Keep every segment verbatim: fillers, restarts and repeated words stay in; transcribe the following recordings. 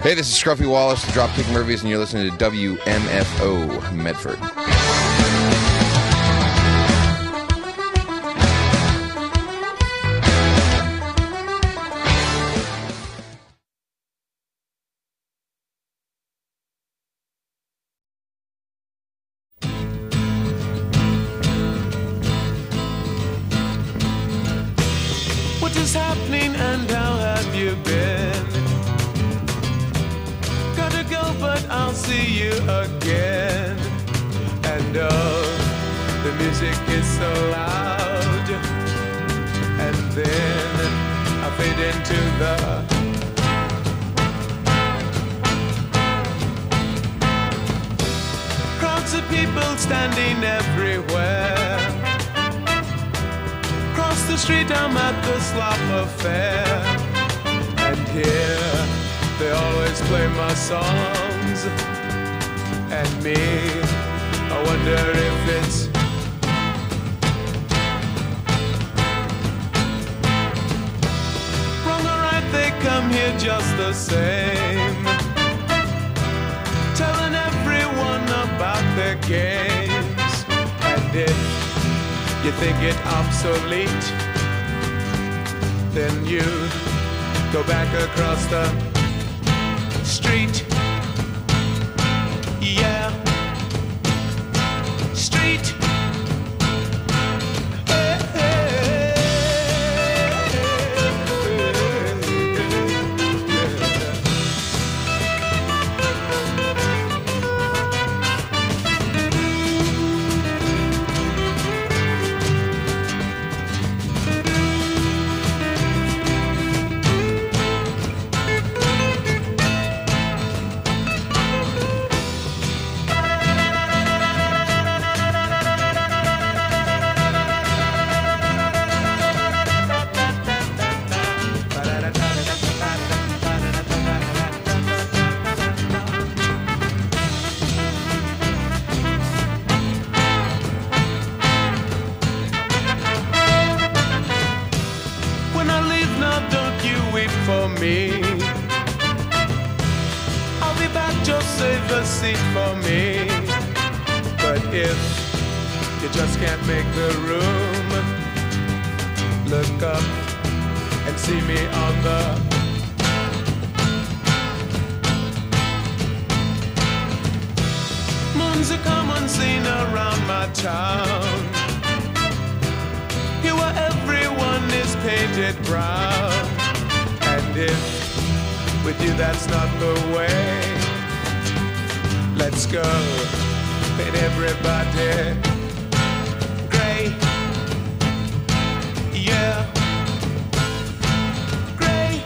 Hey, this is Scruffy Wallace, the Dropkick Murphys, and you're listening to W M F O Medford. What is happening and how have you been? Gotta go, but I'll see you again. And oh, the music is so loud. And then I fade into the crowds of people standing everywhere. Across the street I'm at the Slop Affair, and here they always play my songs. And me, I wonder if it's wrong or right, they come here just the same, telling everyone about their games. And if you think it obsolete, then you go back across the street. Yeah, street. Hey, hey, for me, I'll be back, just save a seat for me. But if you just can't make the room, look up and see me on the moon's a common scene around my town, here where everyone is painted brown. And if with you that's not the way, let's go, paint everybody gray. Yeah, gray.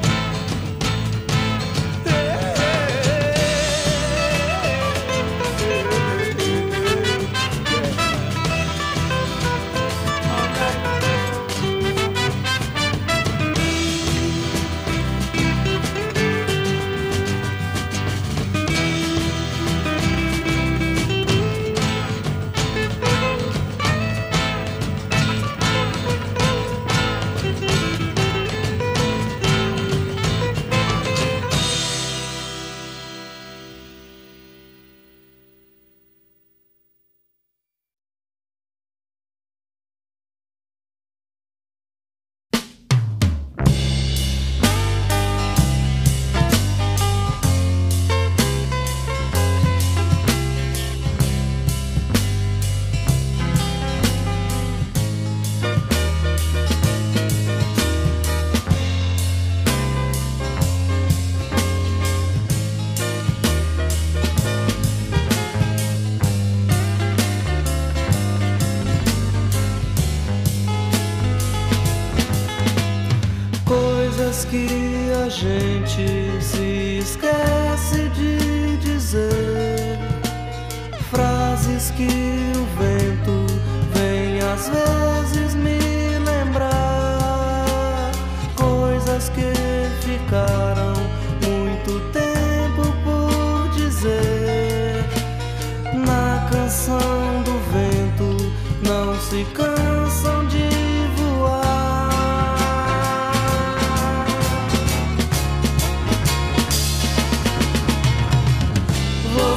Que a gente se esquece de dizer, frases que o vento vem às vezes me lembrar, coisas que ficaram muito tempo por dizer. Na canção do vento não se cansam de voar.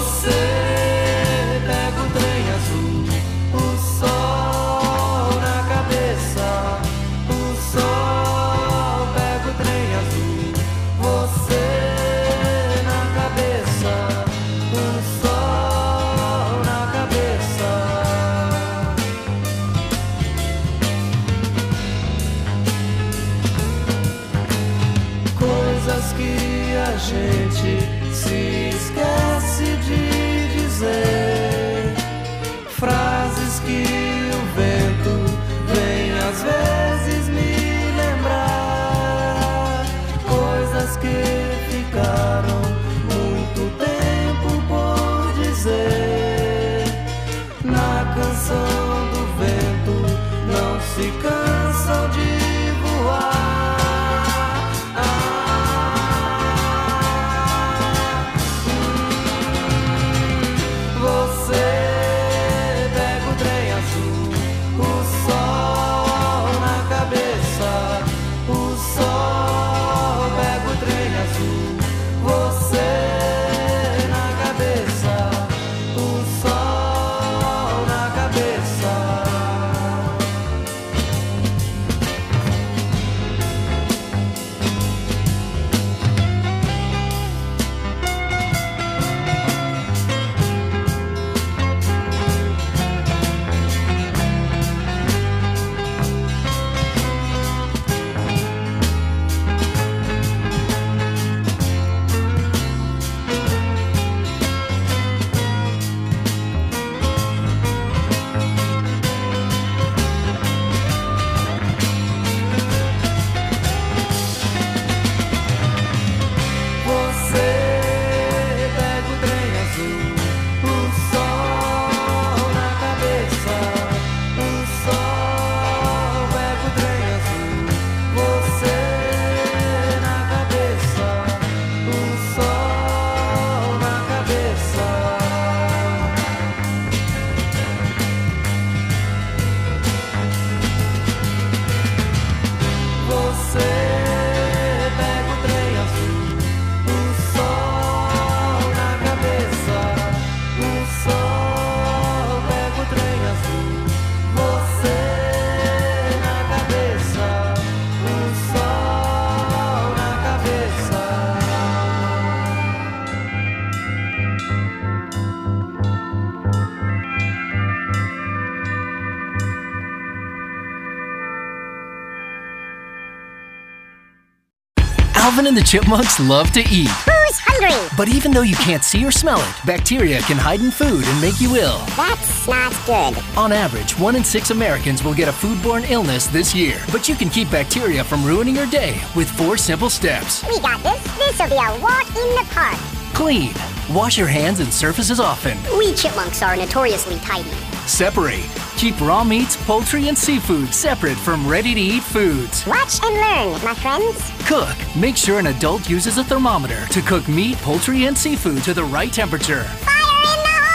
Alvin and the Chipmunks love to eat. Who's hungry? But even though you can't see or smell it, bacteria can hide in food and make you ill. That's not good. On average, one in six Americans will get a foodborne illness this year. But you can keep bacteria from ruining your day with four simple steps. We got this. This'll be a walk in the park. Clean. Wash your hands and surfaces often. We chipmunks are notoriously tidy. Separate. Keep raw meats, poultry, and seafood separate from ready-to-eat foods. Watch and learn, my friends. Cook. Make sure an adult uses a thermometer to cook meat, poultry, and seafood to the right temperature. Fire in the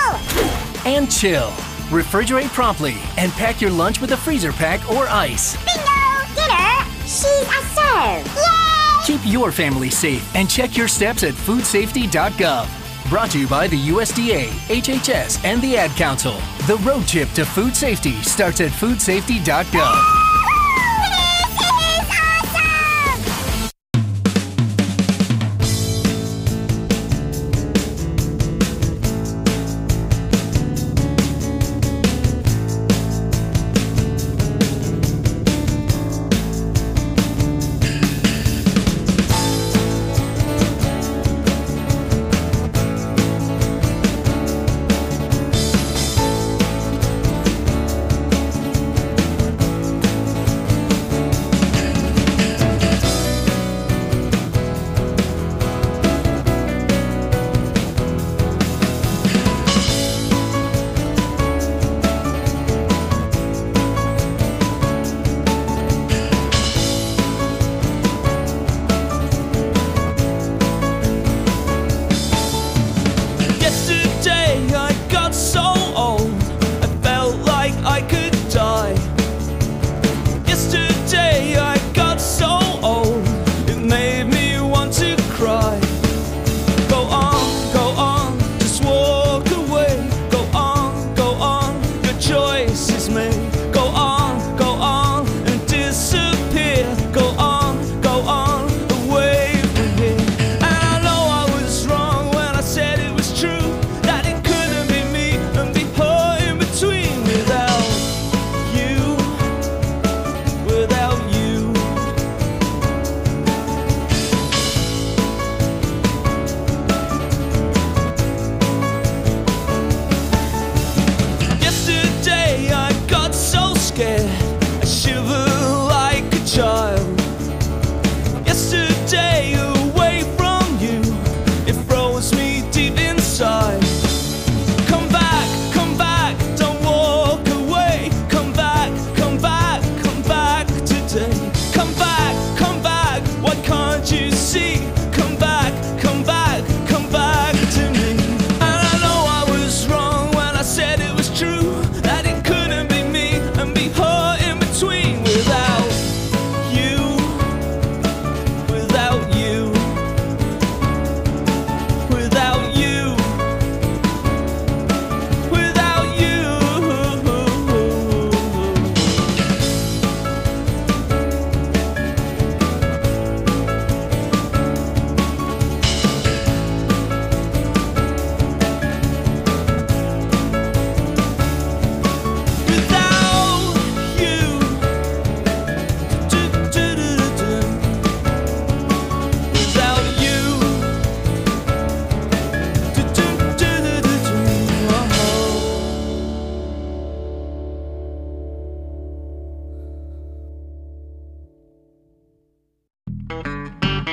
hole! And chill. Refrigerate promptly and pack your lunch with a freezer pack or ice. Bingo! Dinner! She's a serve! Yay! Keep your family safe and check your steps at food safety dot gov. Brought to you by the U S D A, H H S, and the Ad Council. The road trip to food safety starts at food safety dot gov.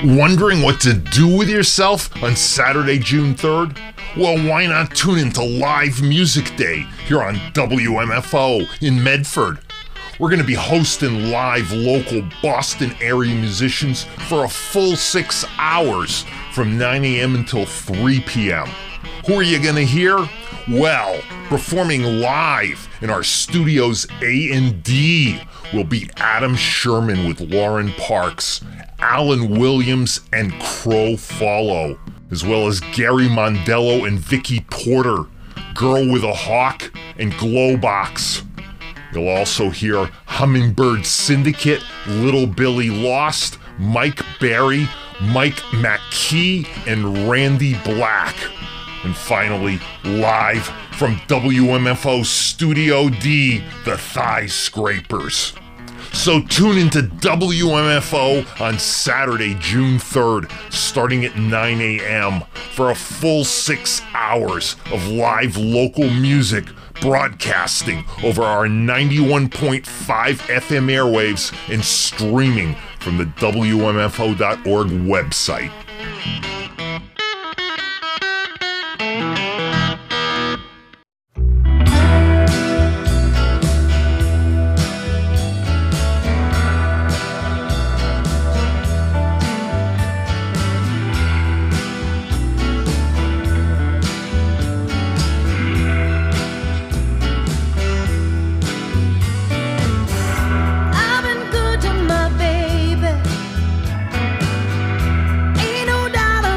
Wondering what to do with yourself on Saturday, June third? Well, why not tune into Live Music Day here on W M F O in Medford? We're going to be hosting live local Boston area musicians for a full six hours from nine a.m. until three p.m. Who are you going to hear? Well, performing live in our studio's A and D will be Adam Sherman with Lauren Parks, Alan Williams, and Crow Follow, as well as Gary Mondello and Vicky Porter, Girl with a Hawk, and Glowbox. You'll also hear Hummingbird Syndicate, Little Billy Lost, Mike Barry, Mike McKee, and Randy Black. And finally, live from W M F O Studio D, the Thigh Scrapers. So tune into W M F O on Saturday, June third, starting at nine a.m. for a full six hours of live local music broadcasting over our ninety-one point five F M airwaves and streaming from the W M F O dot org website. I've been good to my baby. Ain't no doubt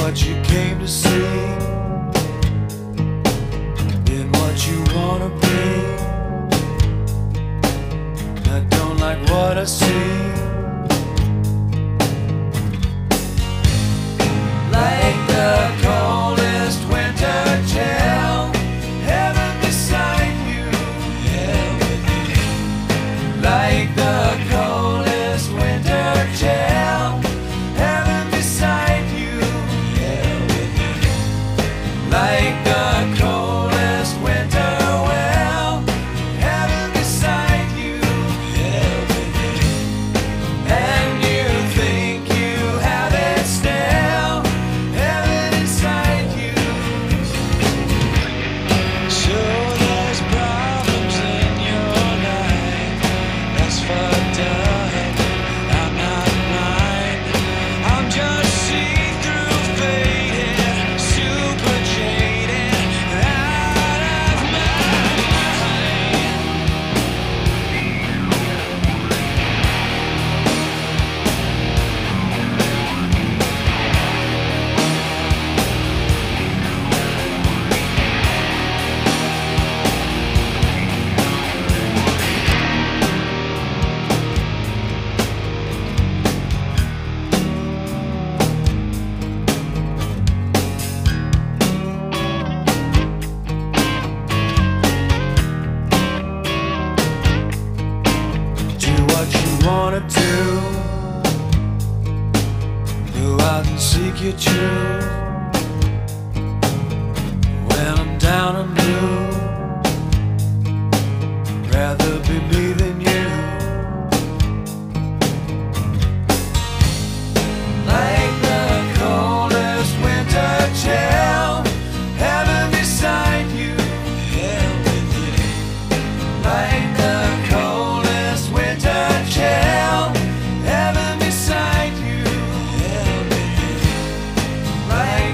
what you came to see, been what you wanna be. I don't like what I see. Like the coldest winter chill, heaven beside you, hell with you. Like the coldest winter chill, heaven beside you, hell with you. Like the coldest winter well, heaven beside you, hell with you. And you think you have it still, heaven inside you. So there's problems in your life, that's fucked up. I'm not mine. I'm just see-through faded, super jaded, out of my mind. Do what you wanna do, go out and seek your truth. When I'm down and blue, rather be me than you. Like the coldest winter chill, heaven beside you, hell with you. Like the coldest winter chill, heaven beside you, hell with you. Like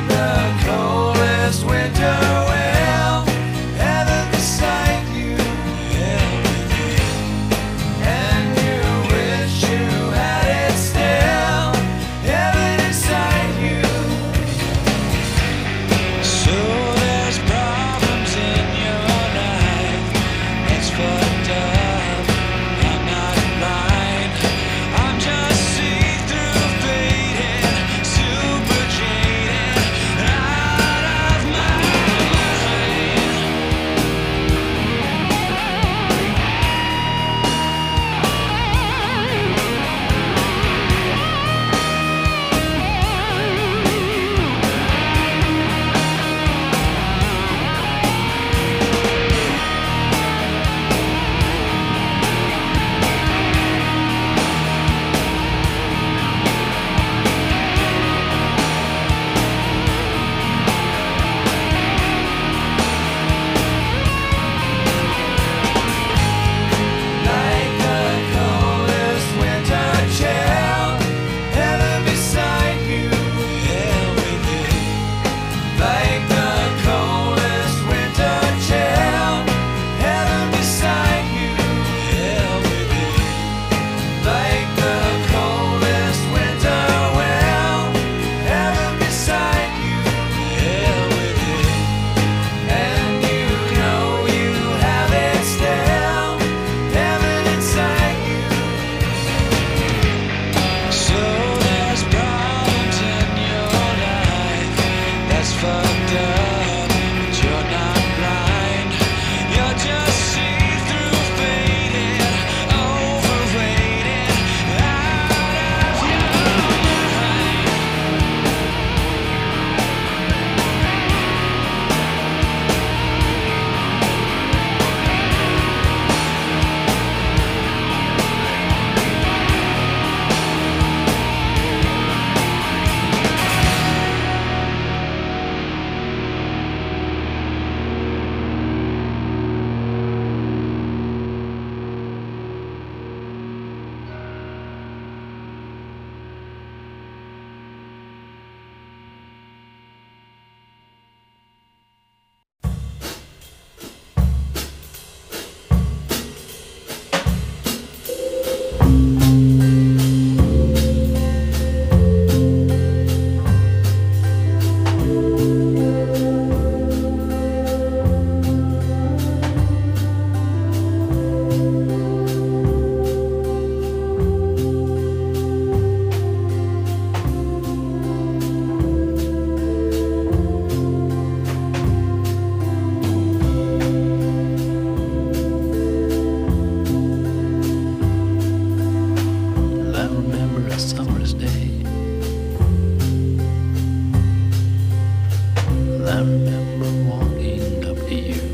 I remember walking up to you.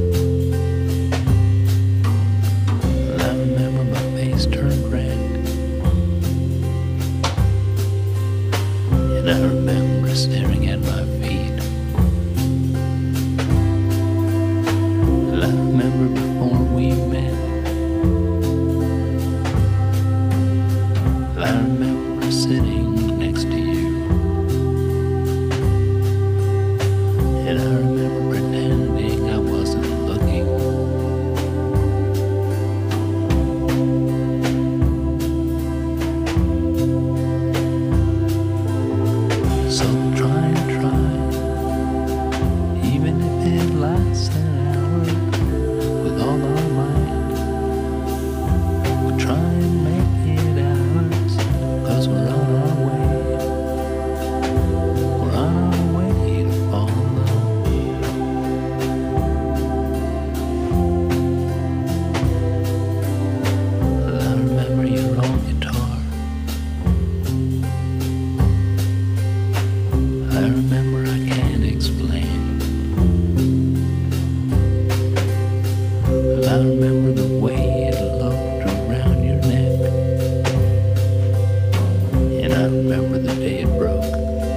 I remember my face turned red. And I remember staring at my feet. And I remember before we met. I remember sitting next to you. And I remember pretending I wasn't looking. So try and try, even if it lasts an hour, with all our might. We'll try and make it ours, 'cause we're on our way. We're on our way to fall in love. I remember your old guitar. I remember I can't explain. I remember the way it looked around your neck. And I remember the day it broke.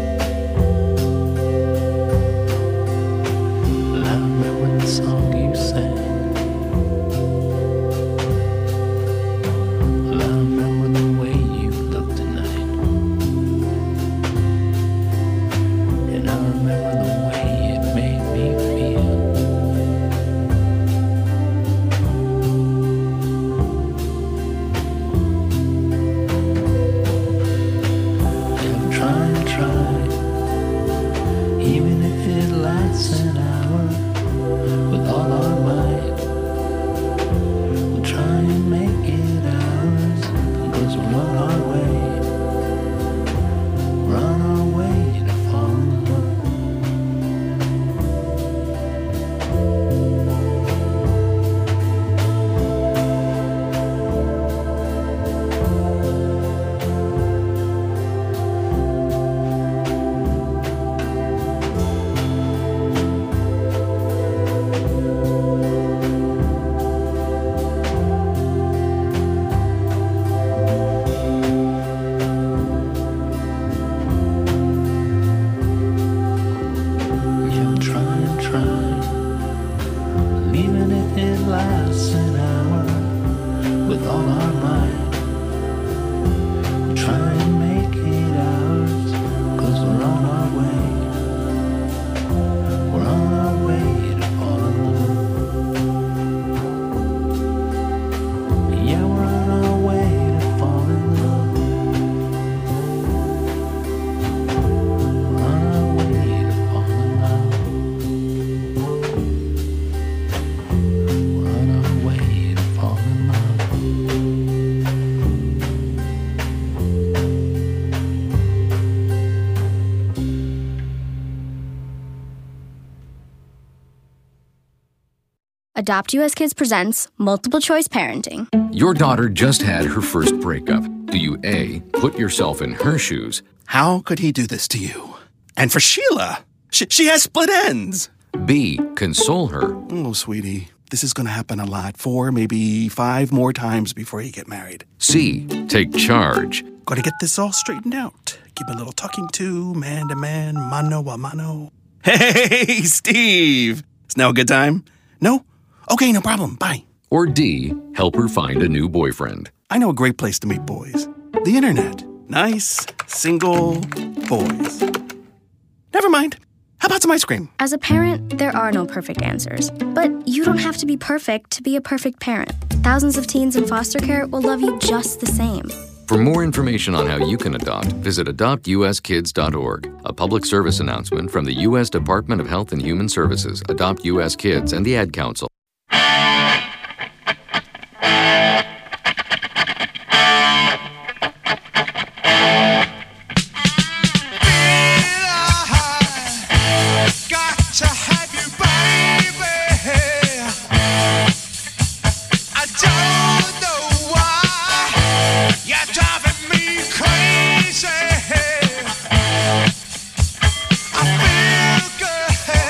I remember the song you sang. I remember the way you looked tonight. And I remember the way it made me feel. Yeah, try and try, even if it lasts an hour, with all our might. We'll try and make it ours, 'cause we're on our way. We're on our way to fall in love. Yeah, try and try, even if it lasts an hour, with all our might. We'll try and make it ours, 'cause we're on our way. We're on our way to fall in love. Yeah, we're on our way to fall in love. We're on our way to fall in love. We're on our way to fall in love. Adopt U S Kids presents Multiple Choice Parenting. Your daughter just had her first breakup. Do you A, put yourself in her shoes? How could he do this to you? And for Sheila, she, she has split ends. B, console her? Oh, sweetie, this is going to happen a lot. Four, maybe five more times before you get married. C, take charge? Got to get this all straightened out. Give a little talking to, man to man, mano a mano. Hey, Steve! Is now a good time? No? Okay, no problem. Bye. Or D, help her find a new boyfriend? I know a great place to meet boys. The internet. Nice, single boys. Never mind. How about some ice cream? As a parent, there are no perfect answers. But you don't have to be perfect to be a perfect parent. Thousands of teens in foster care will love you just the same. For more information on how you can adopt, visit adopt u s kids dot org. A public service announcement from the U S Department of Health and Human Services, Adopt U S Kids, and the Ad Council. I feel good.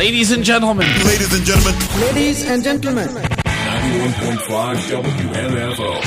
Ladies and gentlemen. Ladies and gentlemen. Ladies and gentlemen. ninety-one point five W M F O.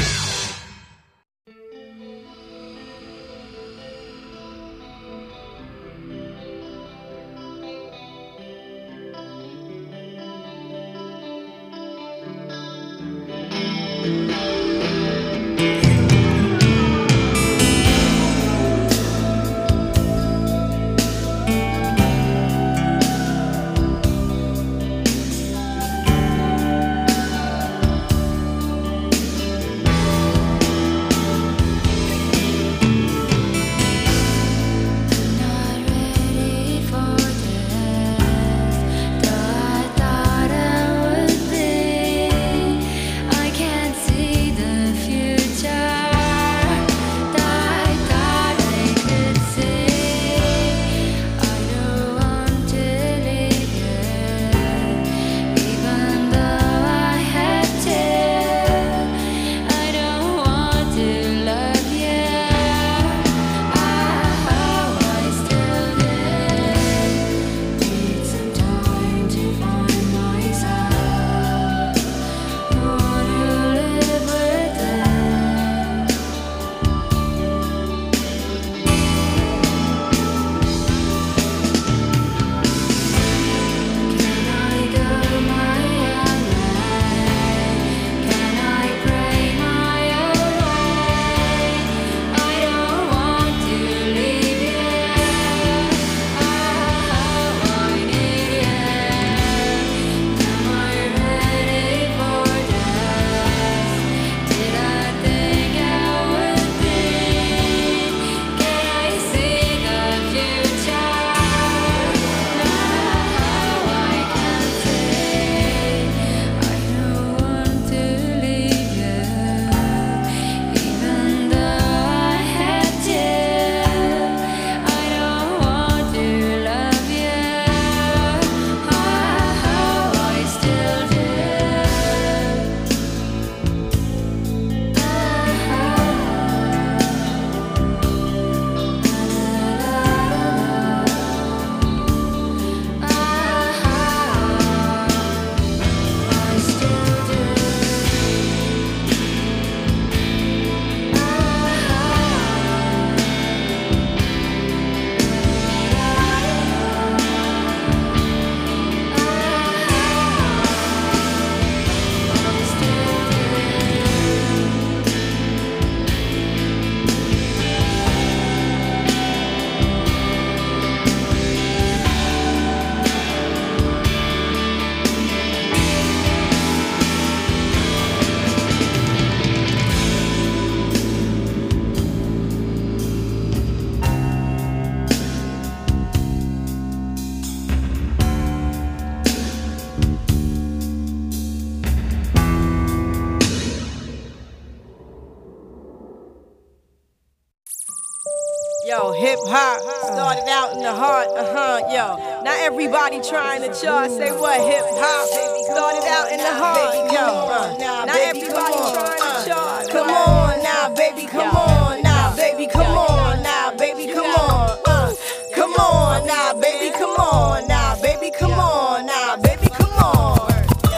Yo, hip hop started out in the heart, uh huh, yo. Now everybody trying to chart, say what hip hop started out in the heart, yo. Uh, now everybody trying to chart. Come on now, baby, come on now, baby, come on now, baby, come on. Uh, come on now, baby, come on now, baby, come on now, baby, come on.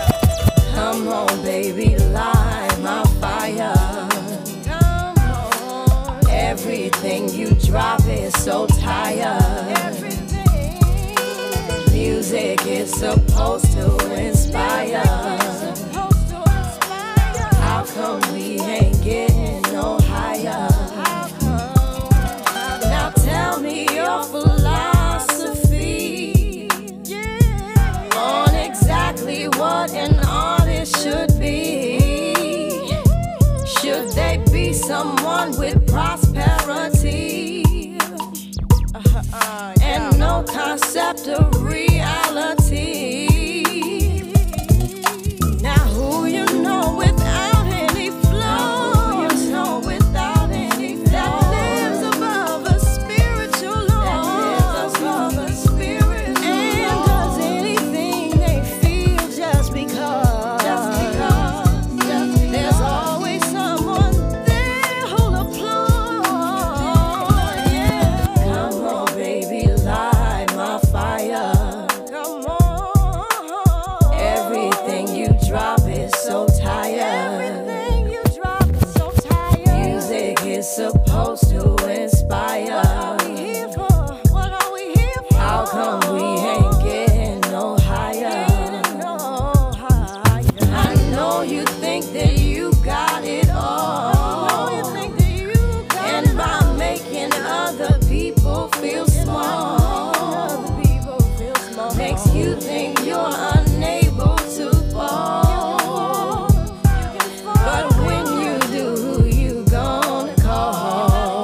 Come on, baby, light my fire. Everything you drop is so tired. Music is supposed to inspire. How come we ain't getting no higher? Now tell me your philosophy on exactly what an artist should be. Should they be someone with prosperity uh, uh, and no concept of reality? Now who you know without any flow, you know without any flow, that lives above a spiritual law, that lives above a spiritual law, and does anything they feel just because, just because, just because. There's always someone there who'll applaud. Yeah. Come on, baby, light my fire. Come on. that you got it all. You think that you got and it by all. Making other people feel small, other people feel small, makes you think you're unable to fall. But when you do, who you gonna call?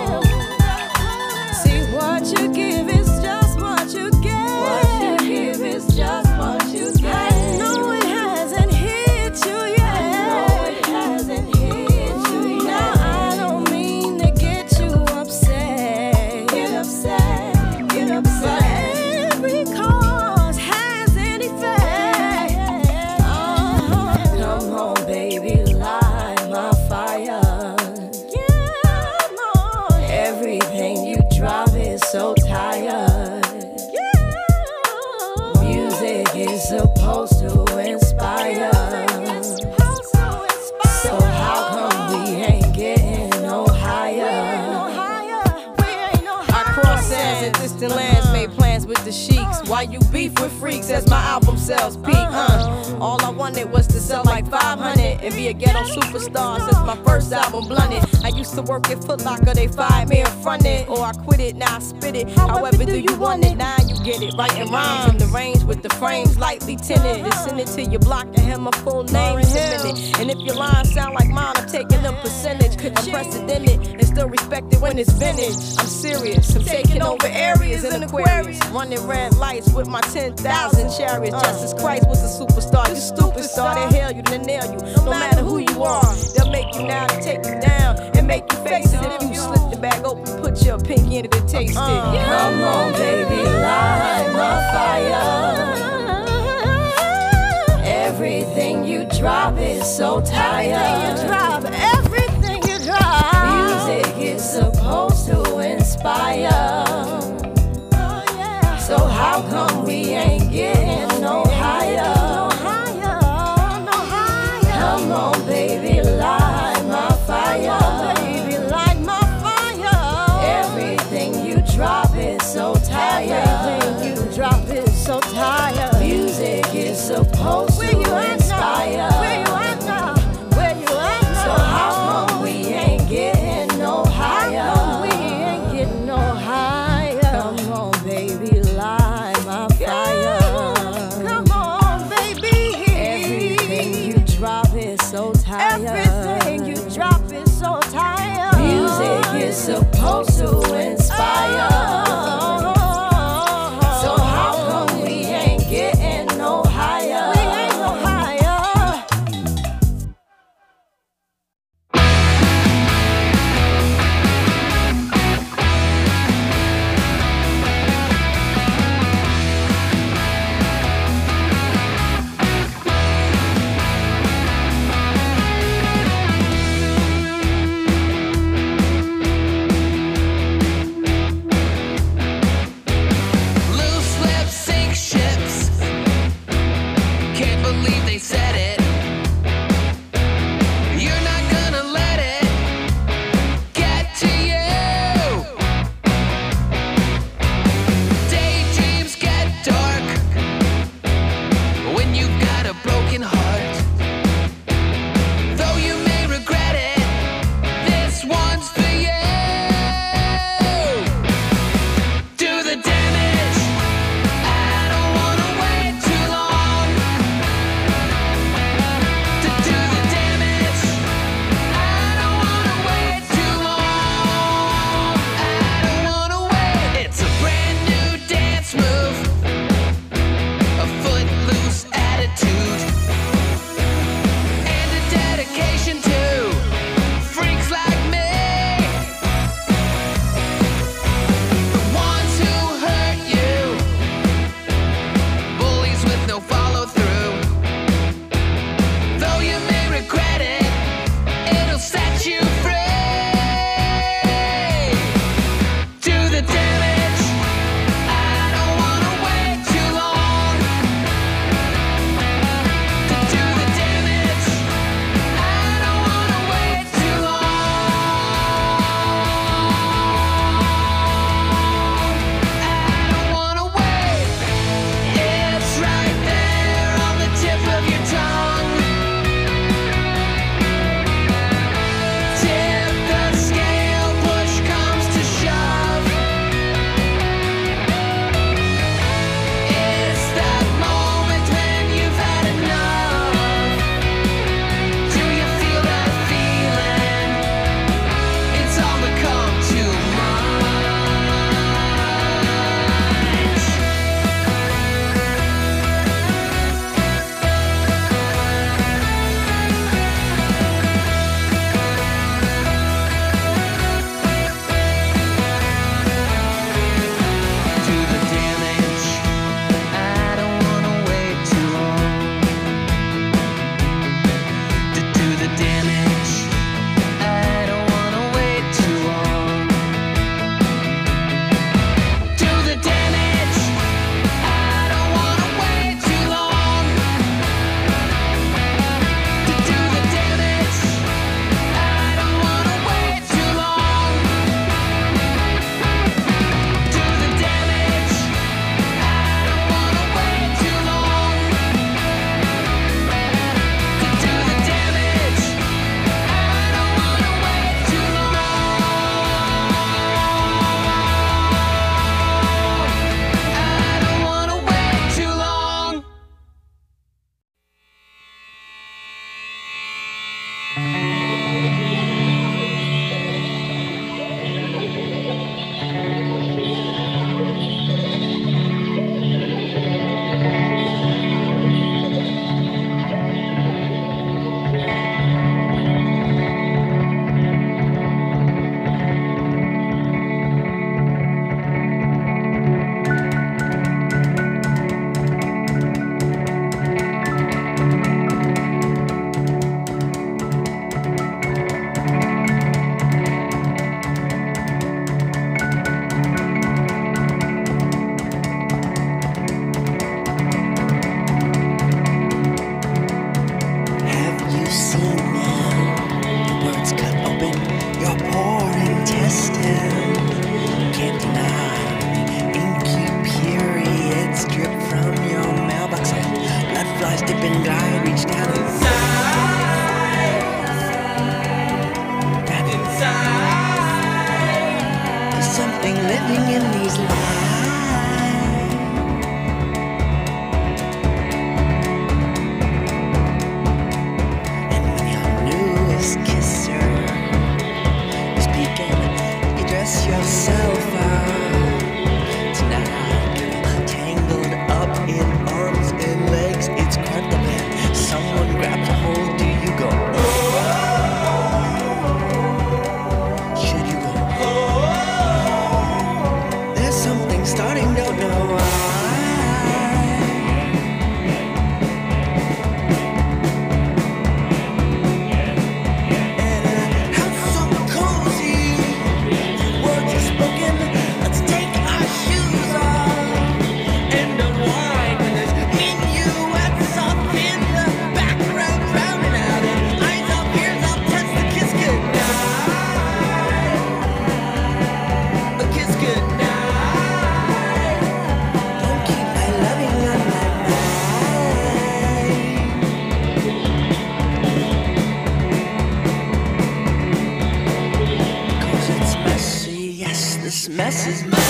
See, what you give is just what you get. What you give is just what you get. I know it hasn't hit you yet. I know it hasn't hit you yet. Now I don't mean to get you upset. Get upset, get upset. But every cause has an effect. Uh-huh. Come on, baby, light my fire. Come on. Everything you drop is so tired. Music is supposed to inspire. So how come we ain't getting no higher? I crossed sands and distant lands, made plans with the sheiks. Why you beef with freaks as my album sales peak? Uh, all I wanted was to sell like five hundred and be a ghetto superstar since my first album blunted. I used to work at Foot Locker, they fired me in front it, or I quit it, now I spit it. However do you want it? Now you get it. Writing rhymes in the range with the frames lightly tinted. And send it to your block and have my full name sipping it. And if your lines sound like mine, I'm taking a percentage. Unprecedented and still respected when it's vintage. I'm serious, I'm taking over areas in Aquarius, running red lights with my ten thousand chariots. Jesus Christ was a superstar, you stupid star. They hail you, they nail you, no matter who you are. They'll make you now, they take you down and make you face it. If you slip the bag open, put your pinky in it and taste it. Come on, baby, light my fire. Everything you drop is so tired. Everything you drop, everything you drop. Music is supposed to inspire. So how come we ain't getting no higher? Come on, baby, light my fire. Baby, light my fire. Everything you drop is so tired. Everything you drop is so tired. Music is supposed to inspire. Where you at now? Where you at now? So how come we ain't getting no higher? How come we ain't getting no higher? Come on, baby, light my fire. Come on, baby. Everything you drop is so tired. Everything you drop is so tired. Music is supposed to inspire. So how come we ain't getting no higher? We ain't no higher. Loose lips sink ships. Can't believe they said it. You're not gonna let it get to you. Daydreams get dark when you've got a broken heart. Though you may regret it, this one's for you. Do the damage. I don't wanna wait too long. That's his mind.